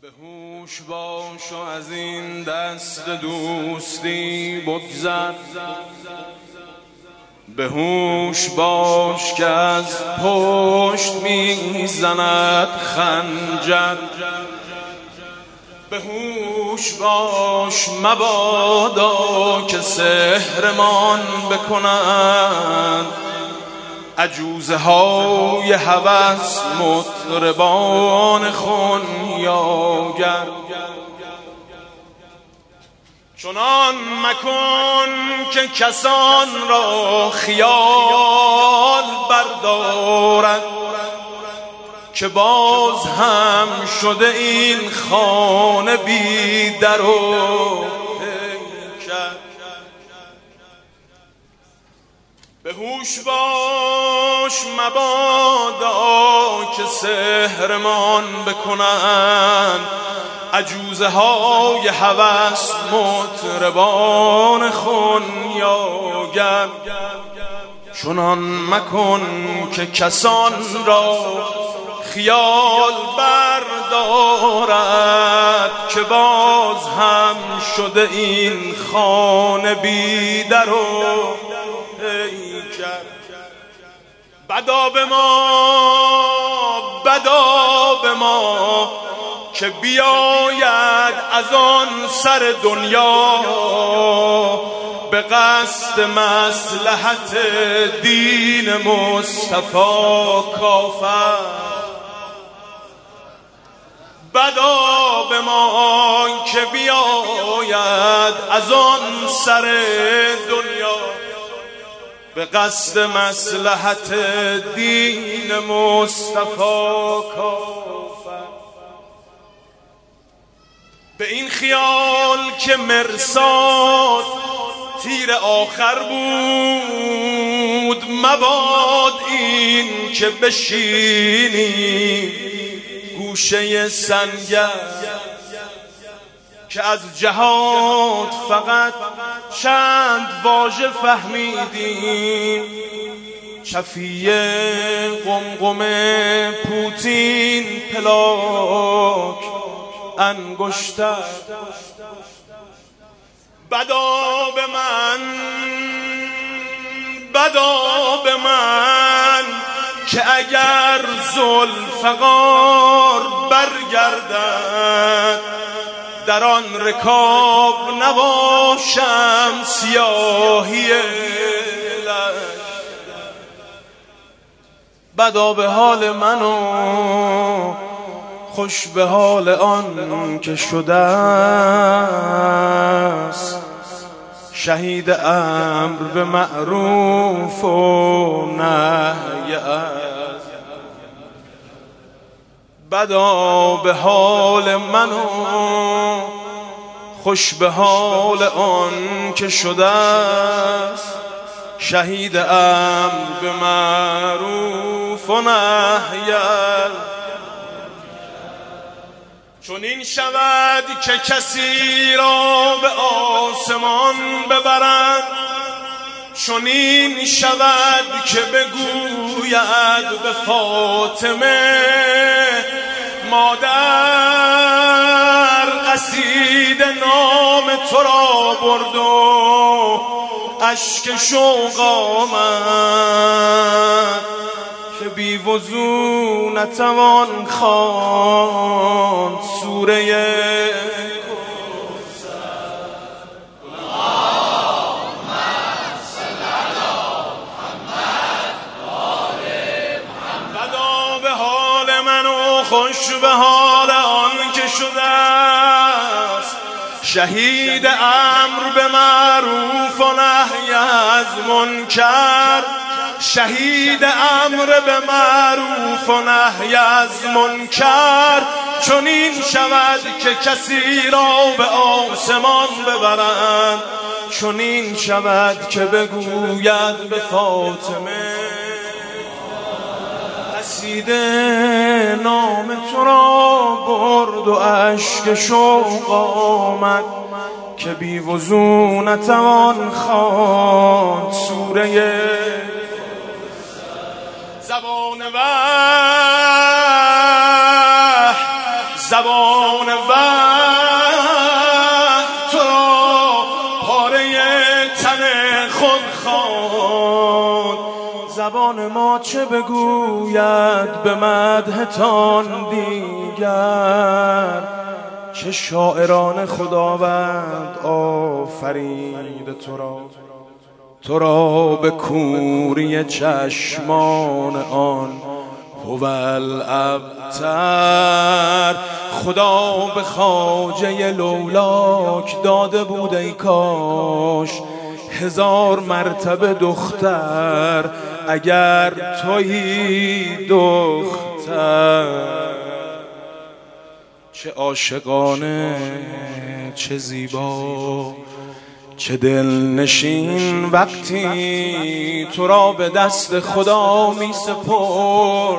به هوش باش و از این دست دوستی بگذر، به هوش باش که از پشت میزند خنجر، به هوش باش مبادا که سحرمان بکنند عجوزه های هوس مطربان خنیاگر. چنان مکن که کسان را خیال بردارد که باز هم شده این خانه بی در و پیکر. به هوش باش مبادا که سحرمان بکنند عجوزه های هوس مطربان خنیاگر. چنان مکن که کسان را خیال بردارد که باز هم شده این خانه بی در و پیکر. بدا به ما که بیاید از آن سر دنیا به قصد مصلحت دین مصطفی کافر. بدا به ما که بیاید از آن سر دنیا به قصد مصلحت دین مصطفی کافر. به این خیال که مرصاد تیر آخر بود مباد این که بشینی گوشه سنگر که از جهاد فقط چند واژه فهمیدیم چفیه قمقمه پوتین پلاک انگشتر. بدا به من که اگر ذوالفقار برگردد در آن رکاب نباشم سیاهی لشکر. بدا به حال من و خوش به حال آن که شده است شهید امر به معروف و نهی از. بدا به حال من و خوش به حال آن که شده است شهید امر به معروف و نهی از. چون این شود که کسی را به آسمان ببرند، چون این شود که بگوید به فاطمه مادر قصیده نام تو را برد و اشک شوق آمد که بی وضو نتوان خواند سوره خوش به حال آن که شده است شهید امر به معروف و نهی از منکر. شهید امر به معروف و نهی از منکر. چون این شود که کسی را به آسمان ببرند، چون این شود که بگوید به فاطمه قصیده نام تو را برد و اشک شوق آمد که بی وضو نتوان خواند سوره زبان وحی زبان وحی تو را پاره تن خود خواند. زبان ما چه بگوید به مدحتان دیگر، چه شاعران خداوند آفرید تو را به کوری چشمان آن هوال ابتر. خدا به خواجه لولاک داده بود ای کاش 1000 مرتبه دختر اگر تویی دختر. چه عاشقانه، چه زیبا، چه دلنشین وقتی تو را به دست خدا می سپرد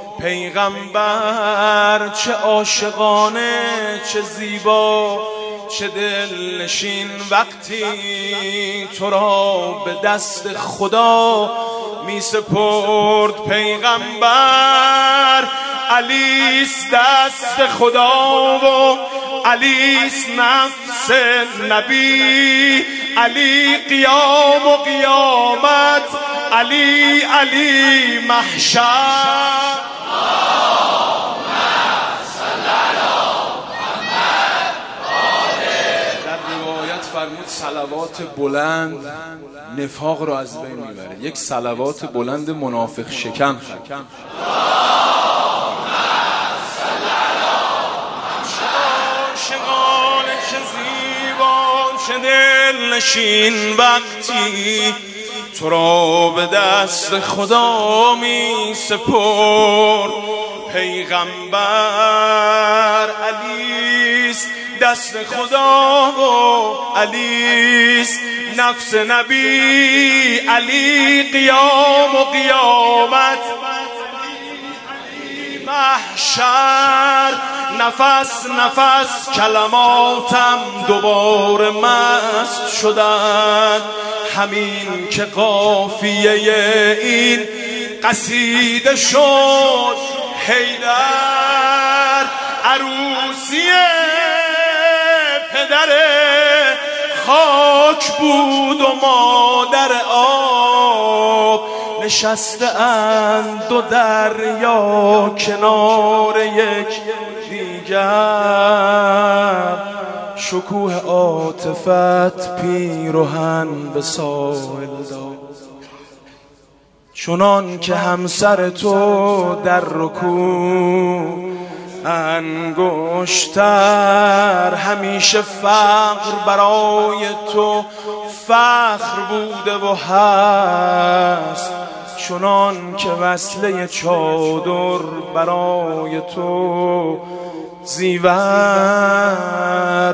پیغمبر. چه عاشقانه، چه زیبا، چه دلنشین وقتی تو را به دست خدا می سپرد پیغمبر. علیست دست خدا و علیست نفس نبی، علی قیام و قیامت، علی محشر. در روایت فرمود صلوات بلند نفاق رو از بین میبره. یک صلوات بلند منافق شکن چه دلنشین وقتی تو را به دست خدا می سپرد پیغمبر. علیست دست خدا و علیست نفس نبی، علی قیام و قیامت، علی محشر. نفس نفس کلماتم دوباره مست شدن، همین که قافیه این قصیده شد حیدر. عروسی پدر خاک بود و مادر آب، نشسته اند دو دریا کنار یک دیگر. شکوه عاطفت پیرهن به ساحل داد، چنان که همسر تو در رکوع انگشتر. همیشه فقر برای تو فخر بوده و هست، چنان که وصله چادر برای تو زیور.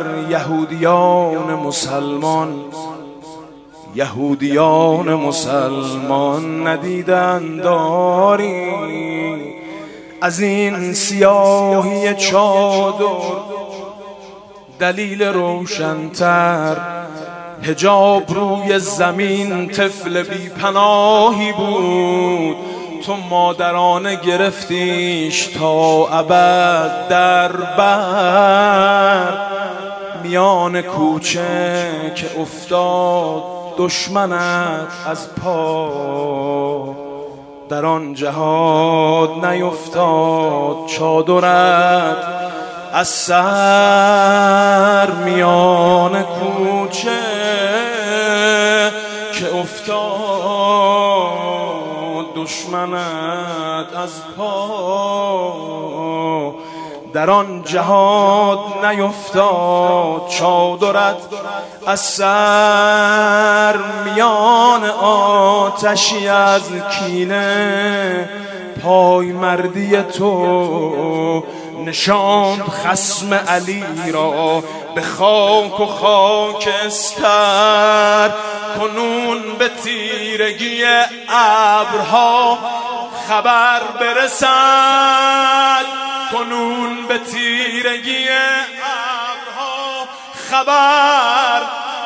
یهودیان مسلمان ندیدن داری از این سیاهی چادر دلیل روشن‌تر. حجاب روی زمین طفل بی پناهی بود، تو مادرانه گرفتیش تا ابد در بر. میان کوچه که افتاد دشمنت از پا، در آن جهاد نیفتاد چادرت از سر. میان کوچه که افتاد دشمنت از پا، در آن جهاد نیفتاد چادرت از سر. میان آتشی از کینه پای مردی تو نشاند خصم علی را به خاک و خاکستر. کنون به تیرگی ابرها خبر برسد، کنون به تیرگی ابرها خبر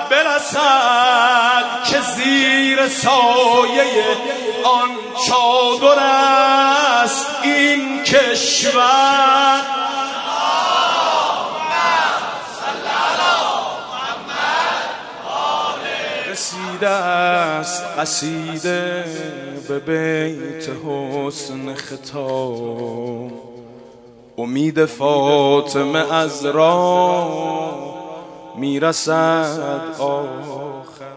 برسد که زیر سایه آن چادر است این کشور. رسیده است قصیده به بیت حسن ختام. امید فاطمه از راه میرسد آخر.